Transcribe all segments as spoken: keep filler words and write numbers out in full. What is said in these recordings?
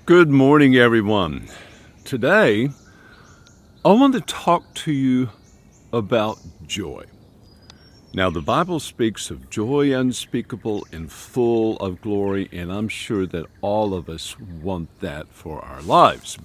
Good morning, everyone. Today, I want to talk to you about joy. Now, the Bible speaks of joy unspeakable and full of glory, and I'm sure that all of us want that for our lives.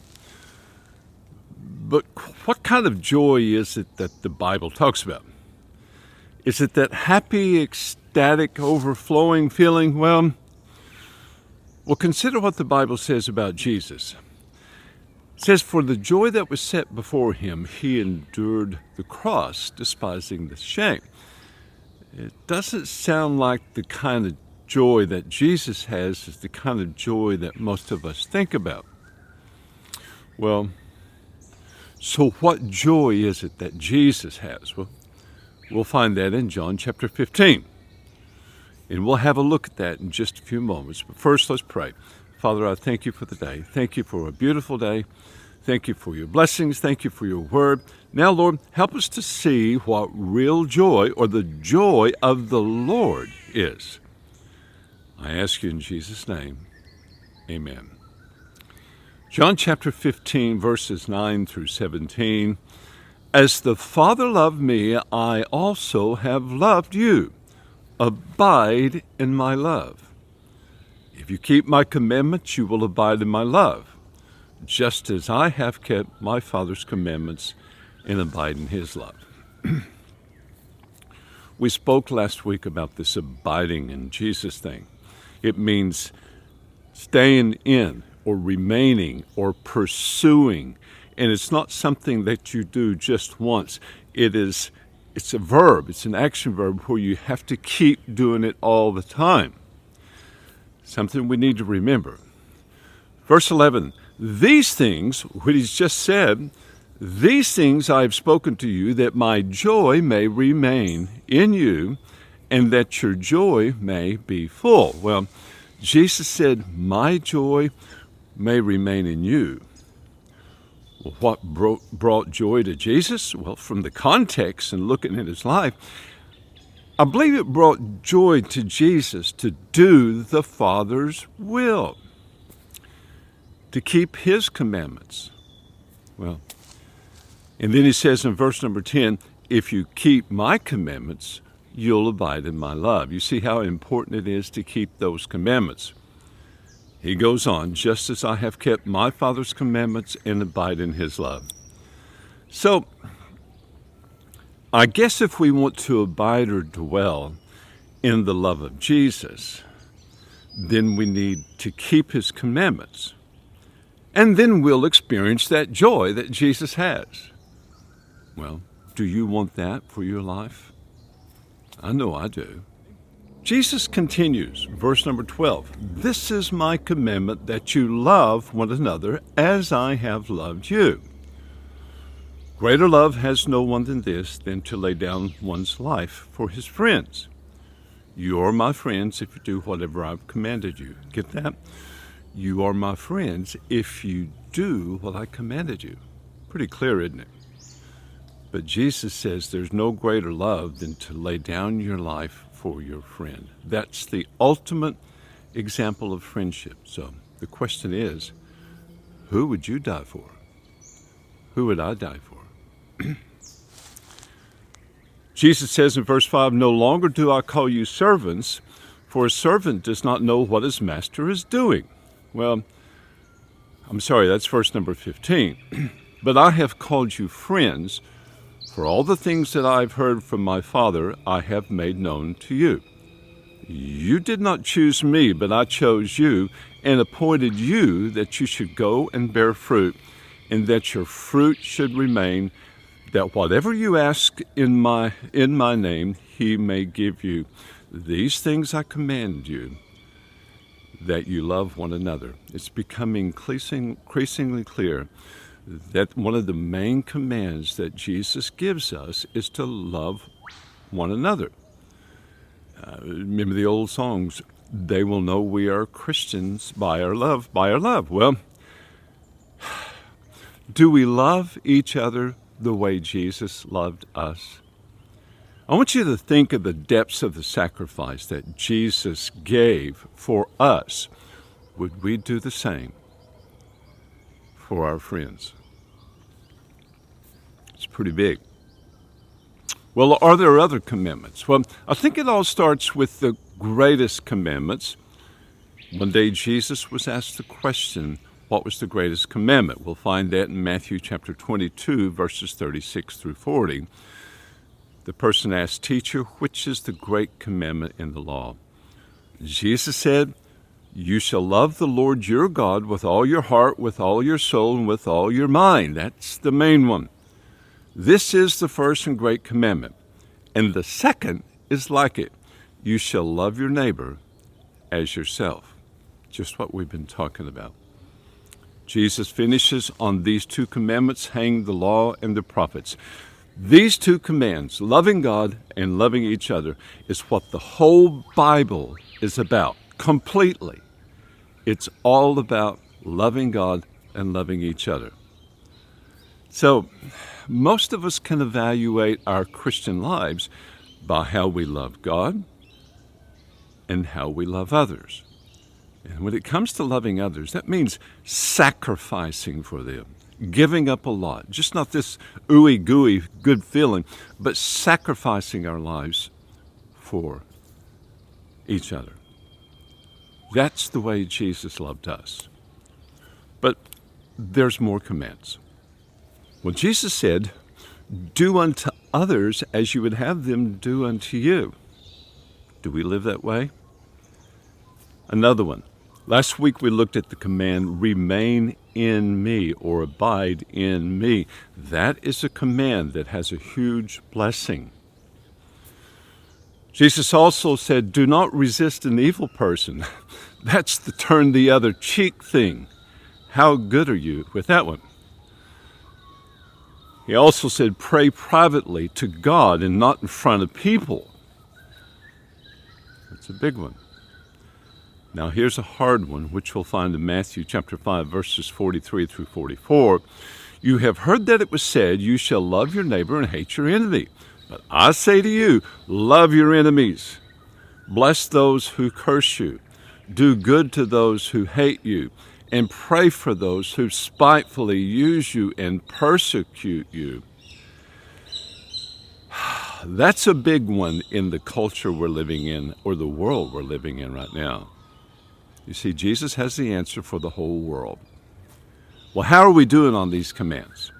But what kind of joy is it that the Bible talks about? Is it that happy, ecstatic, overflowing feeling? Well, Well, consider what the Bible says about Jesus. It says, "For the joy that was set before him, he endured the cross, despising the shame." It doesn't sound like the kind of joy that Jesus has is the kind of joy that most of us think about. Well, so what joy is it that Jesus has? Well, we'll find that in John chapter fifteen. And we'll have a look at that in just a few moments. But first, let's pray. Father, I thank you for the day. Thank you for a beautiful day. Thank you for your blessings. Thank you for your word. Now, Lord, help us to see what real joy or the joy of the Lord is. I ask you in Jesus' name, amen. John chapter fifteen, verses nine through seventeen. "As the Father loved me, I also have loved you. Abide in my love. If you keep my commandments, you will abide in my love, just as I have kept my Father's commandments and abide in his love." We spoke last week about this abiding in Jesus thing. It means staying in or remaining or pursuing. And it's not something that you do just once. It is It's a verb, it's an action verb where you have to keep doing it all the time. Something we need to remember. Verse eleven, "These things," what he's just said, "these things I have spoken to you, that my joy may remain in you, and that your joy may be full." Well, Jesus said, "My joy may remain in you." Well, what brought, brought joy to Jesus? Well, from the context and looking at his life, I believe it brought joy to Jesus to do the Father's will, to keep his commandments. Well, and then he says in verse number ten, "If you keep my commandments, you'll abide in my love." You see how important it is to keep those commandments. He goes on, "Just as I have kept my Father's commandments and abide in his love." So, I guess if we want to abide or dwell in the love of Jesus, then we need to keep his commandments. And then we'll experience that joy that Jesus has. Well, do you want that for your life? I know I do. Jesus continues, verse number twelve, "This is my commandment, that you love one another as I have loved you. Greater love has no one than this, than to lay down one's life for his friends. You are my friends if you do whatever I've commanded you." Get that? You are my friends if you do what I commanded you. Pretty clear, isn't it? But Jesus says there's no greater love than to lay down your life for your friend. That's the ultimate example of friendship. So the question is, who would you die for? Who would I die for? Jesus says in verse five, "No longer do I call you servants, for a servant does not know what his master is doing." Well, I'm sorry, that's verse number fifteen. "But I have called you friends, for all the things that I have heard from my Father I have made known to you. You did not choose me, but I chose you and appointed you that you should go and bear fruit, and that your fruit should remain, that whatever you ask in my in my name he may give you. These things I command you, that you love one another." It's becoming increasing, increasingly clear that one of the main commands that Jesus gives us is to love one another. Uh, remember the old songs, "They will know we are Christians by our love, by our love." Well, do we love each other the way Jesus loved us? I want you to think of the depths of the sacrifice that Jesus gave for us. Would we do the same? for our friends. It's pretty big. Well, are there other commandments? Well, I think it all starts with the greatest commandments. One day Jesus was asked the question, what was the greatest commandment? We'll find that in Matthew chapter twenty-two, verses thirty-six through forty. The person asked, "Teacher, which is the great commandment in the law?" Jesus said, "You shall love the Lord your God with all your heart, with all your soul, and with all your mind." That's the main one. This is the first and great commandment. And the second is like it. You shall love your neighbor as yourself. Just what we've been talking about. Jesus finishes on these two commandments, hang the law and the prophets. These two commands, loving God and loving each other, is what the whole Bible is about, completely. It's all about loving God and loving each other. So, most of us can evaluate our Christian lives by how we love God and how we love others. And when it comes to loving others, that means sacrificing for them, giving up a lot, just not this ooey gooey good feeling, but sacrificing our lives for each other. That's the way Jesus loved us. But there's more commands. Well, Jesus said, "Do unto others as you would have them do unto you." Do we live that way? Another one. Last week we looked at the command, "Remain in me," or "Abide in me." That is a command that has a huge blessing. Jesus also said, "Do not resist an evil person." That's the turn the other cheek thing. How good are you with that one? He also said, "Pray privately to God and not in front of people." That's a big one. Now here's a hard one, which we'll find in Matthew chapter five, verses forty-three through forty-four. "You have heard that it was said, 'You shall love your neighbor and hate your enemy.' But I say to you, love your enemies. Bless those who curse you. Do good to those who hate you. And pray for those who spitefully use you and persecute you." That's a big one in the culture we're living in, or the world we're living in right now. You see, Jesus has the answer for the whole world. Well, how are we doing on these commands?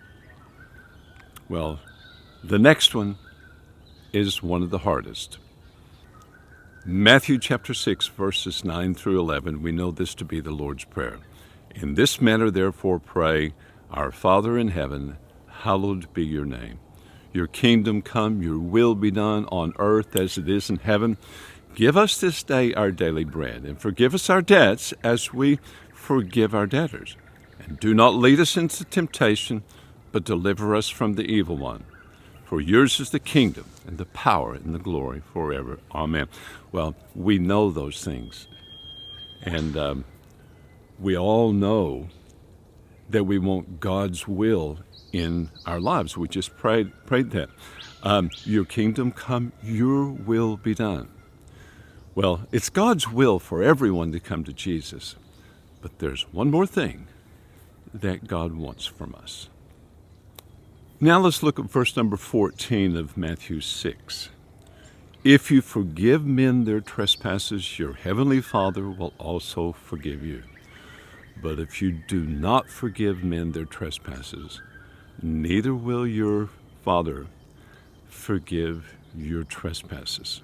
Well, the next one is one of the hardest. Matthew chapter six, verses nine through eleven, we know this to be the Lord's Prayer. "In this manner, therefore, pray, Our Father in heaven, hallowed be your name. Your kingdom come, your will be done on earth as it is in heaven. Give us this day our daily bread, and forgive us our debts as we forgive our debtors. And do not lead us into temptation, but deliver us from the evil one. For yours is the kingdom and the power and the glory forever. Amen." Well, we know those things. And um, we all know that we want God's will in our lives. We just prayed, prayed that. Um, your kingdom come, your will be done. Well, it's God's will for everyone to come to Jesus. But there's one more thing that God wants from us. Now let's look at verse number fourteen of Matthew six. "If you forgive men their trespasses, your heavenly Father will also forgive you. But if you do not forgive men their trespasses, neither will your Father forgive your trespasses."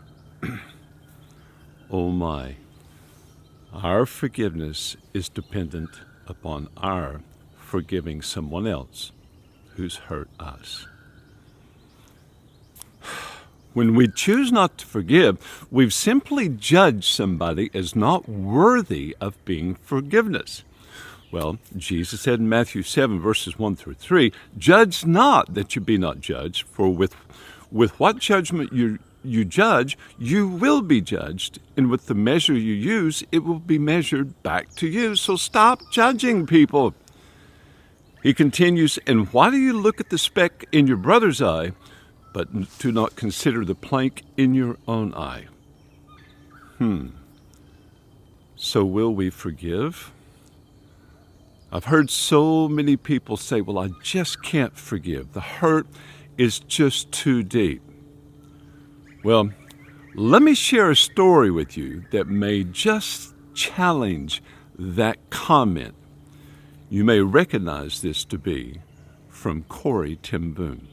Oh my, our forgiveness is dependent upon our forgiving someone else who's hurt us. When we choose not to forgive, we've simply judged somebody as not worthy of being forgiveness. Well, Jesus said in Matthew seven, verses one through three, "Judge not that you be not judged, for with, with what judgment you, you judge, you will be judged, and with the measure you use, it will be measured back to you." So stop judging people. He continues, "And why do you look at the speck in your brother's eye, but do not consider the plank in your own eye?" Hmm. So will we forgive? I've heard so many people say, well, I just can't forgive. The hurt is just too deep. Well, let me share a story with you that may just challenge that comment. You may recognize this to be from Corrie ten Boom.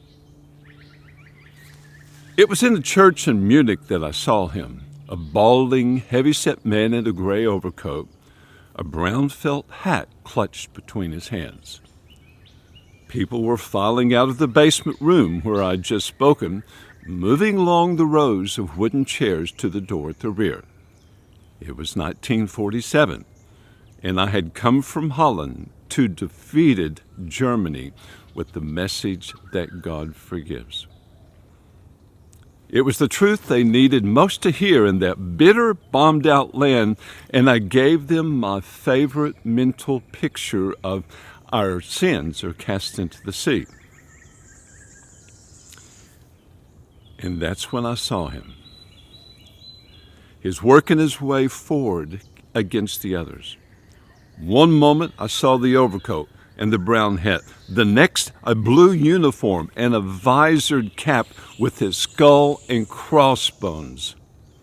It was in the church in Munich that I saw him, a balding, heavy-set man in a gray overcoat, a brown felt hat clutched between his hands. People were filing out of the basement room where I'd just spoken, moving along the rows of wooden chairs to the door at the rear. It was nineteen forty-seven, and I had come from Holland to defeated Germany with the message that God forgives. It was the truth they needed most to hear in that bitter, bombed-out land, and I gave them my favorite mental picture of our sins are cast into the sea. And that's when I saw him. He's working his way forward against the others. One moment I saw the overcoat and the brown hat. The next, a blue uniform and a visored cap with his skull and crossbones.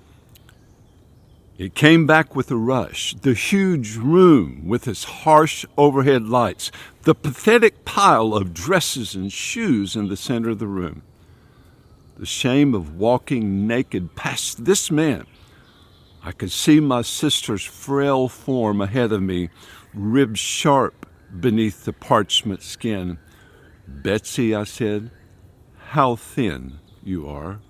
It came back with a rush. The huge room with its harsh overhead lights. The pathetic pile of dresses and shoes in the center of the room. The shame of walking naked past this man. I could see my sister's frail form ahead of me, ribs sharp beneath the parchment skin. "Betsy," I said, "how thin you are."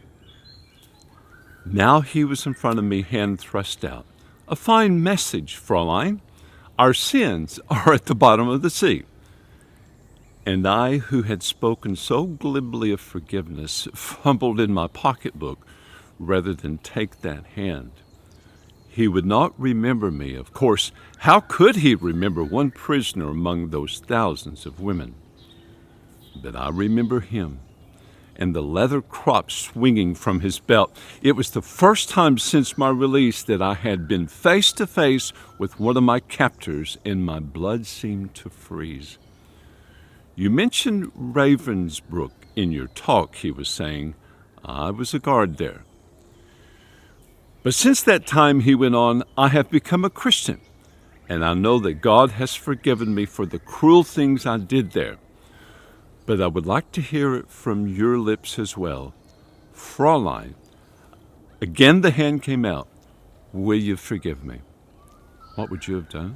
Now he was in front of me, hand thrust out. "A fine message, Fräulein. Our sins are at the bottom of the sea." And I, who had spoken so glibly of forgiveness, fumbled in my pocketbook rather than take that hand. He would not remember me, of course. How could he remember one prisoner among those thousands of women? But I remember him, and the leather crop swinging from his belt. It was the first time since my release that I had been face to face with one of my captors, and my blood seemed to freeze. "You mentioned Ravensbrück in your talk," he was saying. "I was a guard there. But since that time," he went on, "I have become a Christian, and I know that God has forgiven me for the cruel things I did there. But I would like to hear it from your lips as well. Fräulein," again the hand came out, "will you forgive me?" What would you have done?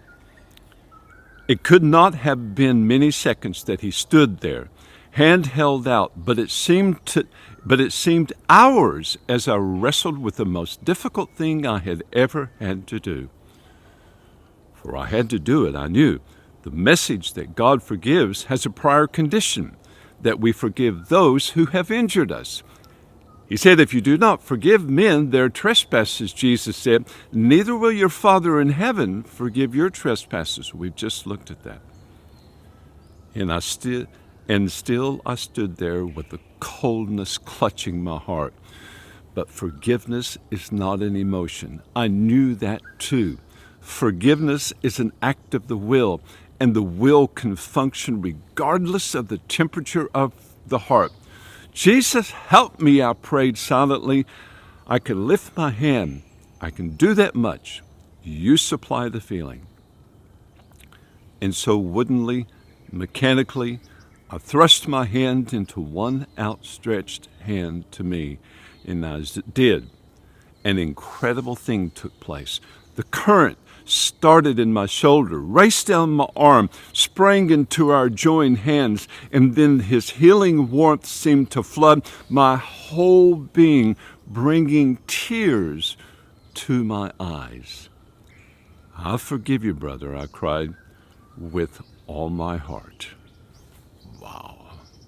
It could not have been many seconds that he stood there, hand held out, but it seemed to, but it seemed hours as I wrestled with the most difficult thing I had ever had to do. For I had to do it, I knew. The message that God forgives has a prior condition, that we forgive those who have injured us. He said, "If you do not forgive men their trespasses," Jesus said, "neither will your Father in heaven forgive your trespasses." We've just looked at that. And I still, and still I stood there with the coldness clutching my heart. But forgiveness is not an emotion. I knew that too. Forgiveness is an act of the will, and the will can function regardless of the temperature of the heart. "Jesus, help me," I prayed silently. "I can lift my hand. I can do that much. You supply the feeling." And so woodenly, mechanically, I thrust my hand into one outstretched hand to me, and as it did, an incredible thing took place. The current started in my shoulder, raced down my arm, sprang into our joined hands, and then his healing warmth seemed to flood my whole being, bringing tears to my eyes. "I forgive you, brother," I cried, "with all my heart." Wow.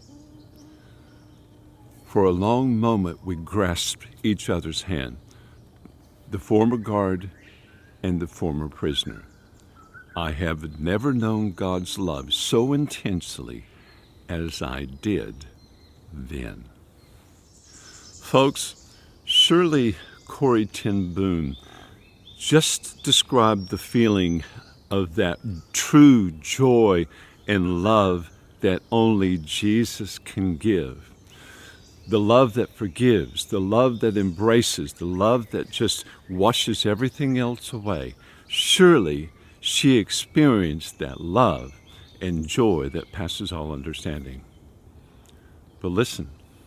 For a long moment we grasped each other's hand, the former guard and the former prisoner. I have never known God's love so intensely as I did then. Folks, surely Corrie ten Boom just described the feeling of that true joy and love that only Jesus can give. The love that forgives, the love that embraces, the love that just washes everything else away. Surely she experienced that love and joy that passes all understanding. But listen,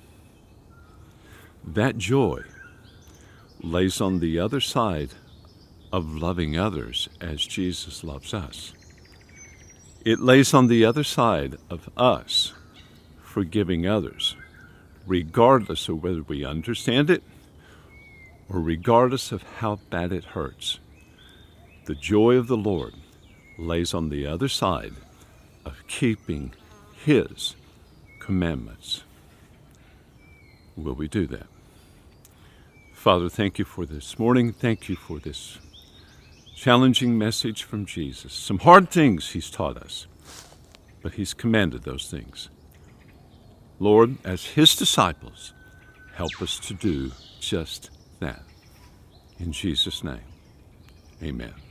that joy lays on the other side of loving others as Jesus loves us. It lays on the other side of us forgiving others, regardless of whether we understand it or regardless of how bad it hurts. The joy of the Lord lays on the other side of keeping His commandments. Will we do that? Father, thank you for this morning. Thank you for this challenging message from Jesus. Some hard things He's taught us, but He's commanded those things. Lord, as His disciples, help us to do just that. In Jesus' name, amen.